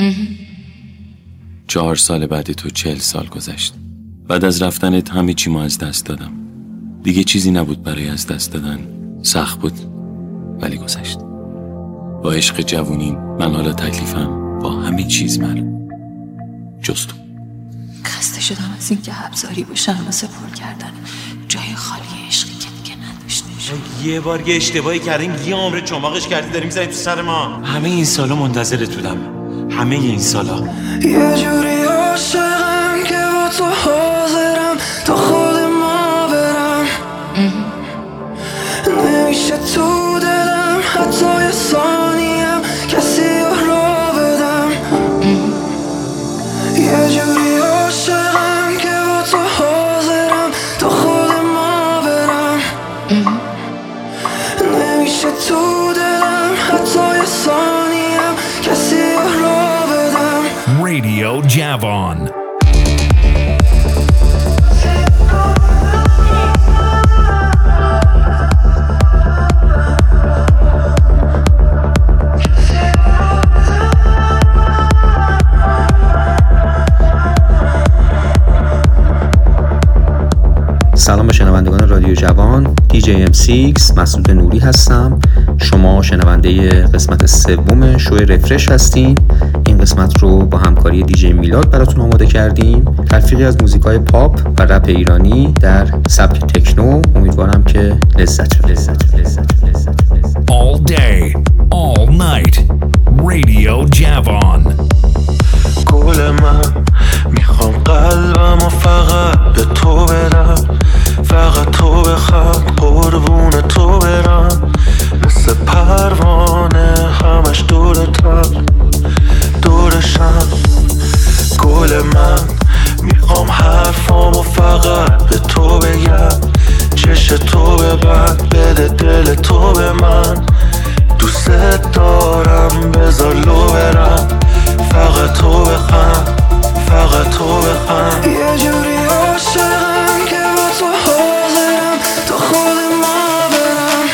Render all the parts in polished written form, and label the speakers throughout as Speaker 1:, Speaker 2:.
Speaker 1: 4 سال بعد تو 40 سال گذشت. بعد از رفتنت همه چی ما از دست دادم. دیگه چیزی نبود برای از دست دادن. سخت بود ولی گذشت. با عشق جوونیم من حالا تکلیفم با همه چیز معلوم جز تو.
Speaker 2: خسته شدم از این که ابزاری باشم واسه پر کردن جای خالی عشقی که دیگه نداشته باشه.
Speaker 3: یه بار یه اشتباهی کردیم، یه عمر چماقش کردی داریم می‌زنیم تو سر ما. همه این سالا منتظرت بودم، همه این سالا.
Speaker 4: یه جوری عاشقم که با تو حاضرم تا خود ما برم. نمیشه تو دلم حتی یه ثانیم کسی رو بدم. یه جوری عاشقم که با تو حاضرم تا خود ما برم. نمیشه تو دلم حتی یه ثانیم کسی رو بدم.
Speaker 5: Radio Javon.
Speaker 6: سلام به شنوندگان رادیو جوان. DJM6 مسعود نوری هستم. شما شنونده قسمت سوم شو رفرش هستین. این قسمت رو با همکاری دیجی میلاد براتون آماده کردیم. تلفیقی از موزیکای پاپ و رپ ایرانی در سبک تکنو. امیدوارم که لذت ببرید.
Speaker 5: All day, all night. Radio Javon.
Speaker 4: گل من میخوام قلبمو فقط به تو بدم، فقط تو بخواد قربون تو برم. مثل پروانه همش دورتم دورشم. گل من میخوام حرفامو فقط به تو بگم، چش تو ببند بده دل تو به من. دوست دارم بذار لو برم، فقط تو بخند فقط تو بخند. یه جوری عاشقم که با تو حاضرم تا خود ما برم.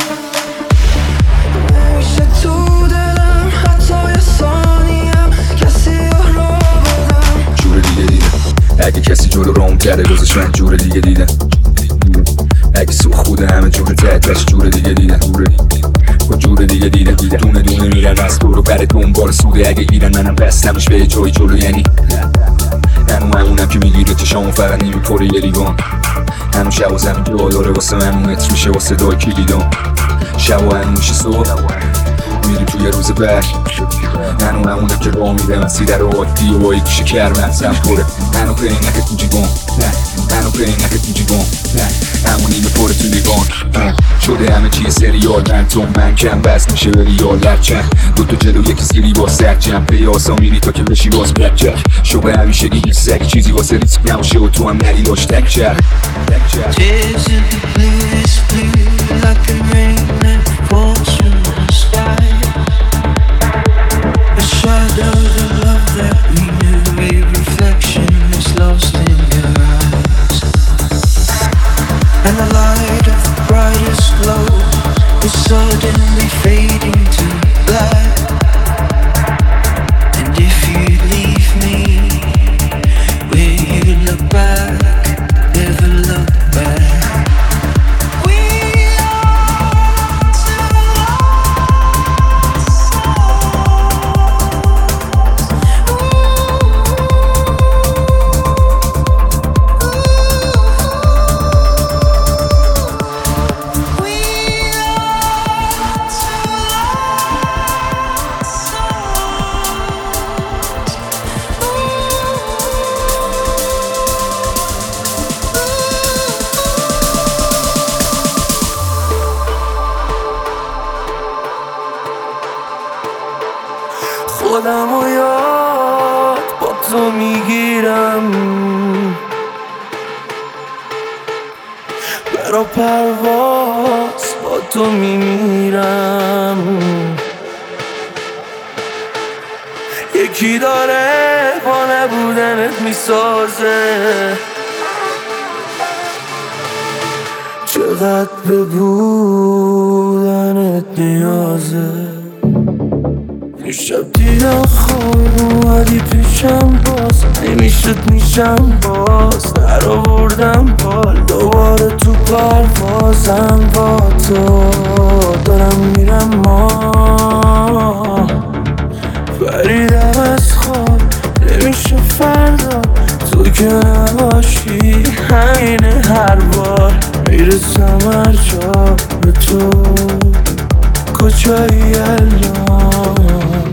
Speaker 4: نمیشه تو دلم حتی یه ثانیم کسی رو بدم.
Speaker 7: جور دیگه اگه کسی جلو روم کرده روزش من جور دیگه دیدم. اگه سو خوده همه جور تحتش جور دیگه دیدم. جور دیگه دیدم دونه دونه میرن از تو رو بر دنبال سوده. اگه گیرن منم بس نمش به جای جلو. یعنی هنو همونم که میگیره چشامو فقط نمیپره یه لیوان. هنو شب و زمین جا داره واسه من متر میشه واسه دای کلیدان. شب و هنو میشه صبح میریم توی روز بعد. هنو همونم که راه میدم از سی در عادی و با یک شکر مغزم پره. هنو پرین نکت تو جیبان، هنو پرین نکت تو جیبان. همونی میپره تو لیوان. شده همه چیه سریال من کم بس میشه به ریال لرچن. دوتا جلو یکی زیری با سرچن پیاسا میری تا که بشی باز بلکچک. شبه همیشه گیگی سگی چیزی واسه ریسک نماشه و تو هم نری داشت تکچر.
Speaker 4: Tears in the blues, blue like the rain that falls from the sky. A shadow of love that we knew, a reflection is lost in your eyes. And the light of the brightest glow is suddenly fading to black. And if you leave me, will you look back? Never look back. We are too lost We are خودمو یاد با تو میگیرم، برا پرواز با تو میمیرم. یکی داره با نبودنت میسازه، چقدر به بودنت نیازه. شب دیدم خواب اومدی پیشم باز نمیشد میشم باز در آوردم بال دوباره تو پروازم با تو دارم میرم ما پریدم از خواب نمیشه فردا تو که نباشی همینه هر بار میرسم هر جا به تو کجایی الان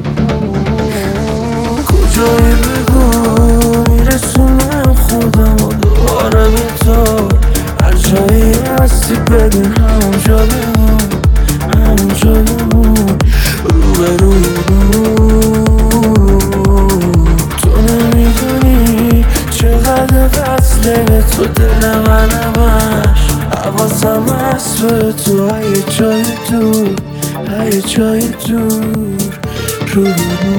Speaker 4: کجایی بگو میرسونم خودم و دوباره به تو هر جایی هستی بدون همونجا بمون همونجا بمون روبروی تو نمیدونی چقدر وصله به تو دل من همش حواسم هست به تو های جای دور های جای دور رو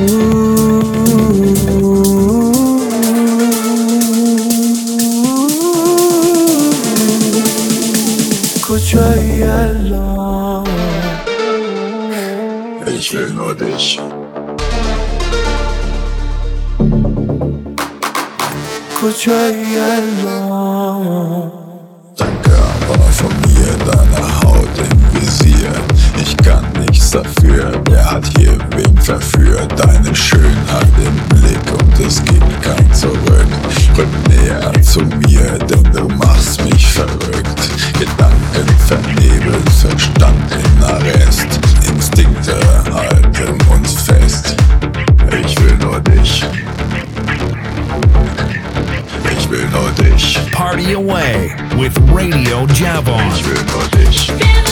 Speaker 4: کجایی الان
Speaker 7: Ich will nur dich.
Speaker 4: کجایی الان
Speaker 7: Dein Körper von mir, deine Haut im Visier. Ich kann nichts dafür, der hat hier wen verführt. Deine Schönheit im Blick und es gibt kein Zurück. Rück näher zu mir, denn du machst mich verrückt. Gedanken vernebelt, Verstand in Arrest. Instinkte halten uns fest. Ich will nur dich. Ich will nur dich.
Speaker 5: Party away with Radio Javon.
Speaker 7: Ich will nur dich.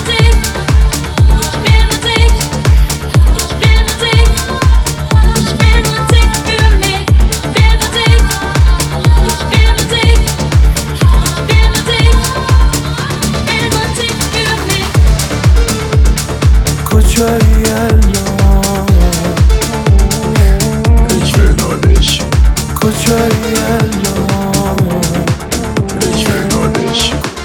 Speaker 4: کجایی الان
Speaker 7: Ich will nur dich.
Speaker 4: کجایی الان
Speaker 7: Ich will nur dich.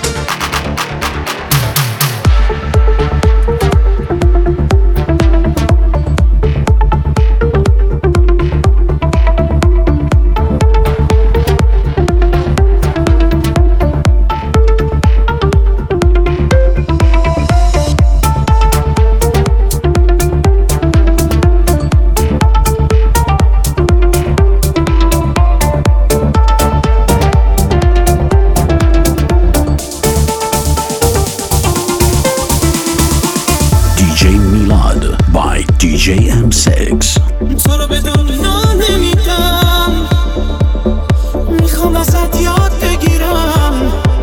Speaker 5: DJ Milad by DJ M6.
Speaker 4: تو رو به دنیا نمیدم میخوام ازت یاد بگیرم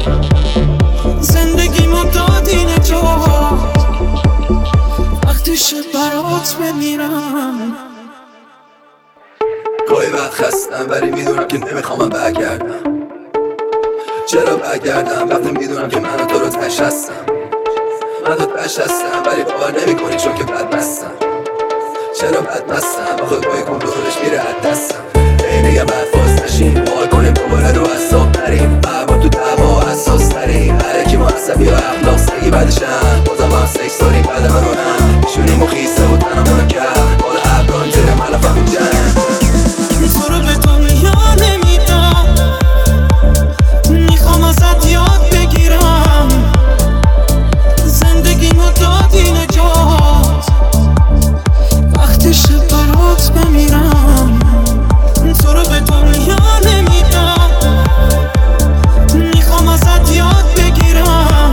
Speaker 4: زندگیمو دادی نجات وقتی شب برات بمیرم
Speaker 8: گاهی وقت خستم ولی میدونم که نمیخوام برگردم چرا برگردم وقتی میدونم که من و تو رو تشستم من تو تشستم ولی باور نمی کنی چون که بدبستم چرا بدبستم آخه بای کنترلش میره از دستم ای نگه بعد فاز نشیم بال کنیم دوباره دو اصاب نریم بربار تو دعوا حساس تریم هرکی ما عصبی و اخلاق سگی بعدشم بازم هم سکس داریم بعد من رو هم میشونیم و خیسه و تنمونو کرد حال ابران جره من فهمون جنم
Speaker 4: تو رو به دنیا نمیدم میخوام ازت یاد بگیرم زندگیمو دادی نجات وقتی شب برات بمیرم تو رو به دنیا نمیدم میخوام ازت یاد بگیرم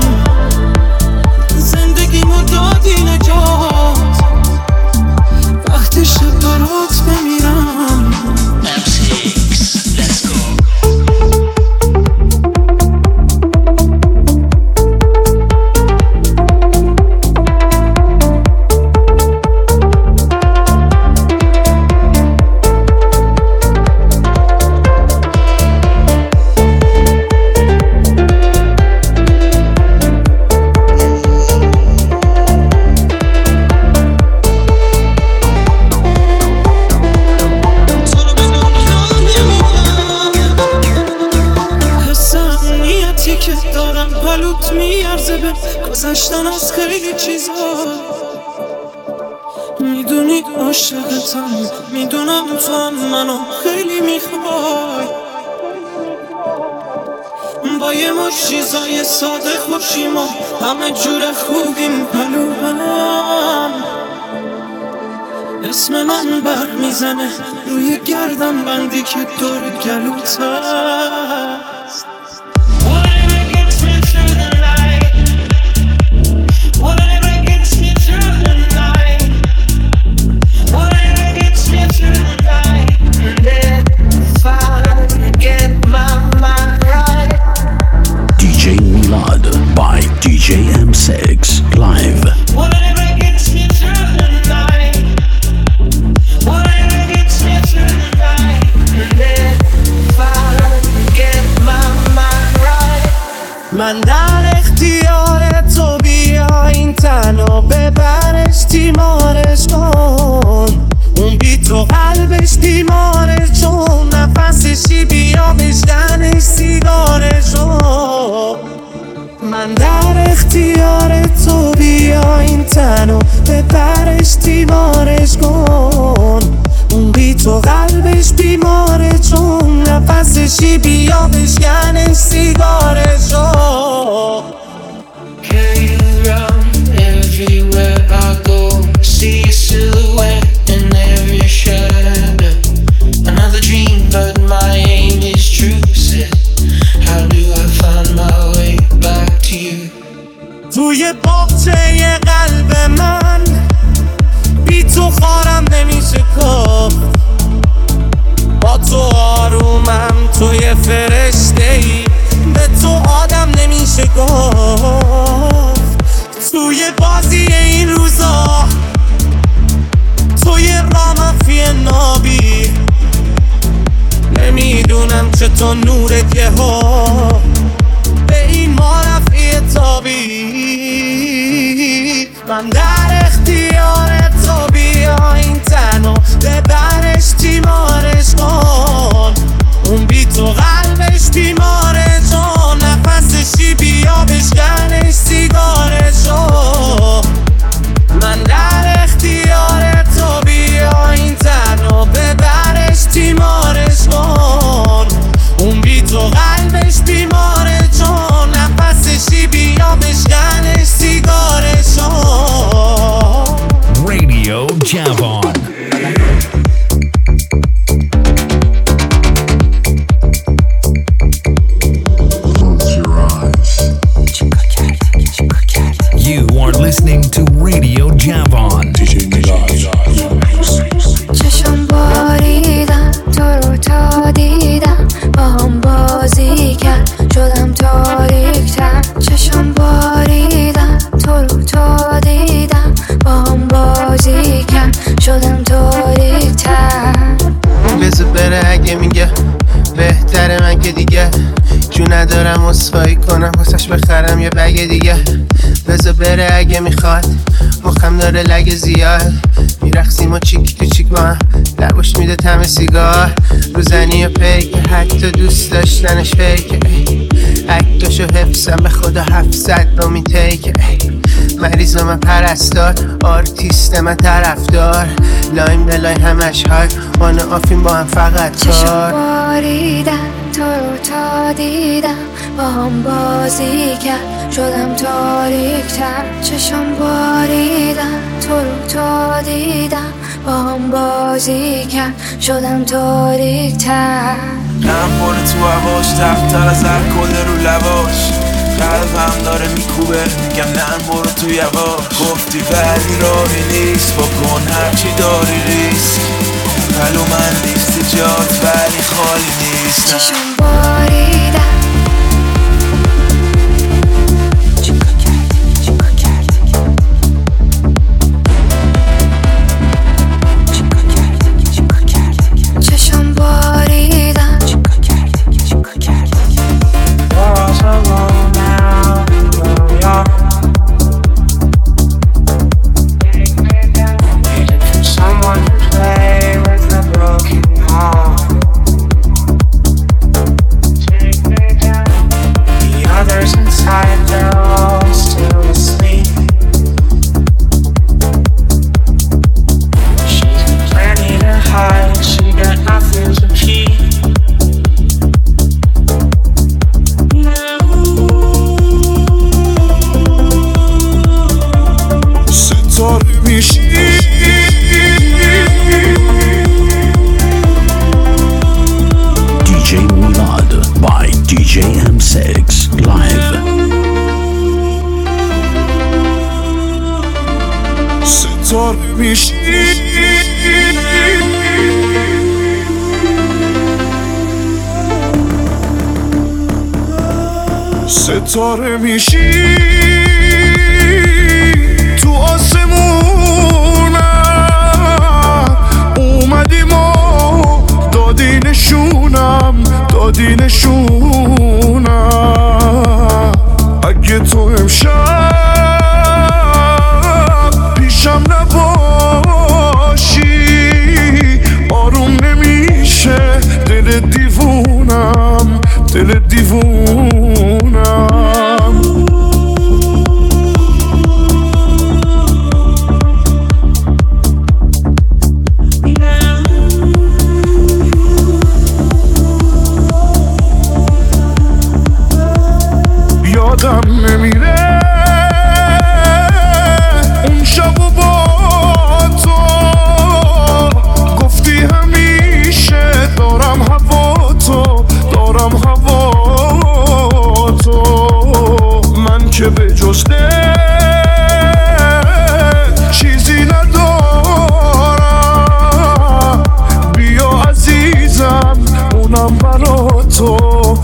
Speaker 4: زندگیمو دادی نجات وقتی شب برات بمیرم گذشتن از خیلی چیزا میدونی عاشقتم، میدونم تو هم منو خیلی میخوای. با یه مش چیزای ساده خوشیم و همه جور خوبیم پلوهم. اسم من بر میزنه روی گردن بندی که دور گلوت هست.
Speaker 5: DJ Milad by DJ M6 live.
Speaker 4: من در اختیار تو، بیا این تنو ببرش تیمارش کن. اون بی تو قلبش بیماره، چون نفسشی بیا بشکنش سیگارشو. من در اختیار تو، بیا این تنو ببرش تیمارش کن. اون بی تو قلبش بیماره، چون نفسشی بیا بشکنش سیگارشو.
Speaker 9: Everywhere I go, see your silhouette in every shadow. Another dream, but my aim is true. Said, how do I find my way back to you?
Speaker 4: توی باغچه قلب من بی تو خارم نمیشه کافت. با تو آرومم، توی فرشته‌ای، به تو آدم نمیشه گفت. توی بازی این روزا، توی رامفی نابی، نمیدونم چطور نورت یه ها به این ما رفعی تابی. من در اختیار تو، بیا این تنو ببرش تیمارش کن. اون بی تو قلبش بیماره، چون نفسشی بیا بشکنش سیگارشو. من در اختیار تو، بیا این تنو ببرش تیمارش کن. اون بی تو قلبش بیماره، چون نفسشی بیا بشکنش سیگارشو.
Speaker 5: Radio Javon. You are listening to Radio Javon. DJ
Speaker 10: چشم باریدم تو رو تا دیدم، با هم بازی کرد شدم تاریک‌تر. چشم باریدم تو رو تا دیدم، با هم بازی کرد شدم تاریک‌تر.
Speaker 4: بذار بره اگه میگه بهتره، من که دیگه جو ندارم اصفایی کنم واسش بخرم یه بگه دیگه. بذار بره اگه میخواد، مخم داره لگه زیاد. میرخسیم و چیک تو چیک با هم، لباش میده تم سیگار. روزنی و پیک، حتی دوست داشتنش فیکه. اکتاشو حفظم به خدا 700 رو میتیکه. مریض و من پرستار، آرتیست من طرفدار. لایم به لایم همش های، آن آفیم با هم فقط کار.
Speaker 10: چشم باریدم تو رو تا دیدم، با هم بازی کرد شدم تاریک‌تر. چشم باریدم تو رو تا دیدم، با هم بازی کرد شدم تاریک‌تر.
Speaker 11: نم باره تو هواش، تختر از هر کل رو لواش. قلبم داره میکوبه، میگم نم برو تو یواش. گفتی ولی راهی نیست، بکن هرچی داری ریسک. پلو من لیست جات ولی خالی نیست.
Speaker 10: چشم باریدم چشم باریدم
Speaker 9: Someone to play with a broken heart.
Speaker 12: میشی ستاره میشی تو آسمونم اومدیم و دادی نشونم اگه تو امشب پیشم نباشی آروم نمیشه دل دیوونم یادم نمیره اون شب و با تو گفتی همیشه دارم هوا تو من که به جز چیزی ندارم بیا عزیزم اونم برا تو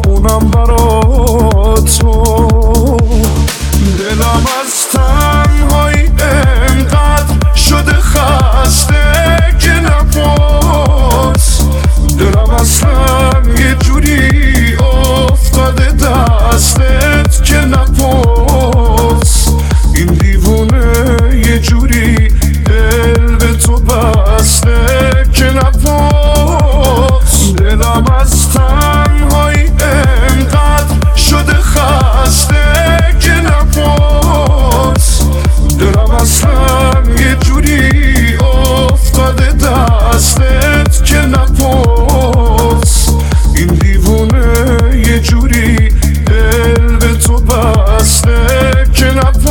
Speaker 12: دلم از تنهایی انقدر شده خسته که نپاس دلم اصلا یه جوری افتاده دستت که نپاس این دیوونه یه جوری دل به تو بسته که نپاس دلم از تنهایی انقدر شده خسته که نپاس دلم اصلا یه جوری افتاده دستت که نپاس این دیوونه یه جوری دل به تو بسته که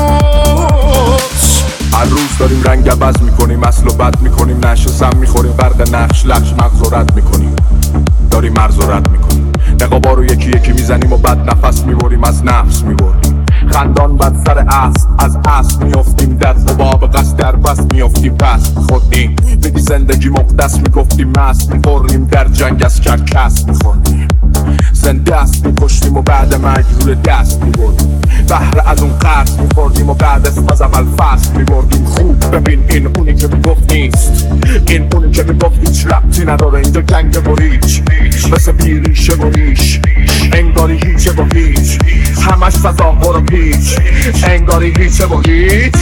Speaker 12: نپاس
Speaker 13: هر روز داریم رنگ عوض میکنیم اصل و بد میکنیم نش و سم میخوریم غرق نقش لقش مغز و رد میکنیم داریم مرز و رد میکنیم نقابا رو یکی یکی میزنیم و بعد نفس میبریم از نفس میبریم خندان بد سر اصل از اصل میافتیم در حباب قصد در بست میافتیم پس میخوردیم میگی زندگی مقدس میگفتیم مست میخوریم در جنگ از کرکس میخوردیم زنده است میکشتیم و بعد مرگ روی دست میبردیم بهره از اون قرص میخوردیم و بعد از اول فصل میبردیم خوب ببین این اونی که میگفت نیست این اونی که میگفت هیچ ربطی نداره اینجا گنگ بریچ مثل بیریشه و ریش انگاری هیچه و هیچ همش فضا برو پیچ انگاری هیچه و هیچ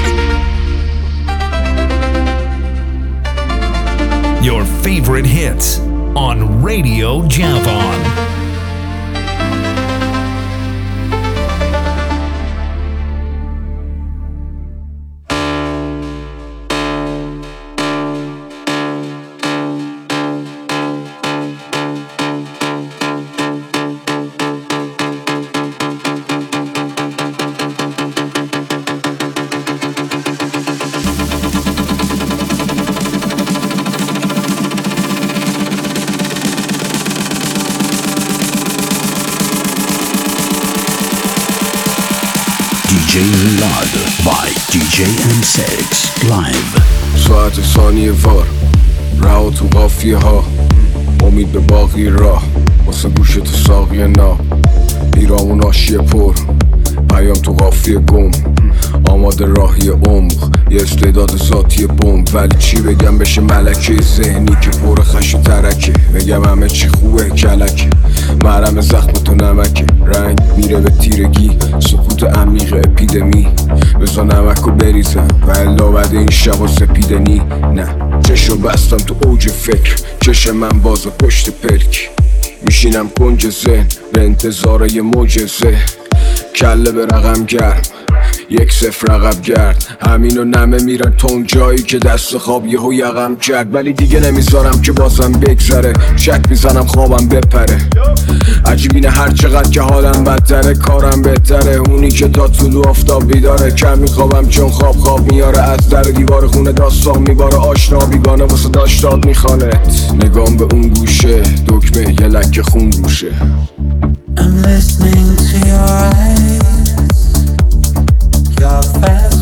Speaker 5: Your favorite hits on Radio Javon. DJ Milad by DJ M6 Live.
Speaker 14: ساعت ثانیه وار رها تو قافیه ها امید به باقی راه واسه گوش تو ساقی نا ایرامون آشیه پر پیام تو قافیه گم آماده راهی عمق یه استعداد ذاتی بمب ولی چی بگم بشه ملکه ذهنی که پر خش و ترکه بگم همه چی خوبه کلکه مرهم زخم تو نمکه رنگ میره به تیرگی سکوت عمیق اپیدمی بزا نمک و بریزم و الا بعد این شب و سپیدنی نه چشم بستم تو اوج فکر چشم من باز و پشت پلک میشینم کنج ذهن به انتظار یه معجزه کله به رقم گرم 1-0 عقب گرد همینو نمه میرن تا اون جایی که دست خواب یهو یقم کرد ولی دیگه نمیذارم که بازم بگذره شک میزنم خوابم بپره عجیب اینه هر چقدر که حالم بدتره کارم بهتره اونی که تا طلوع آفتاب بیداره کم میخوابم چون خواب میاره از در دیوار خونه داستان میباره آشنا بیگانه واسه داشتاد میخوانت نگام به اون گوشه دکمه یه لکه خون روشه
Speaker 4: I'm listening to your eyes, your fast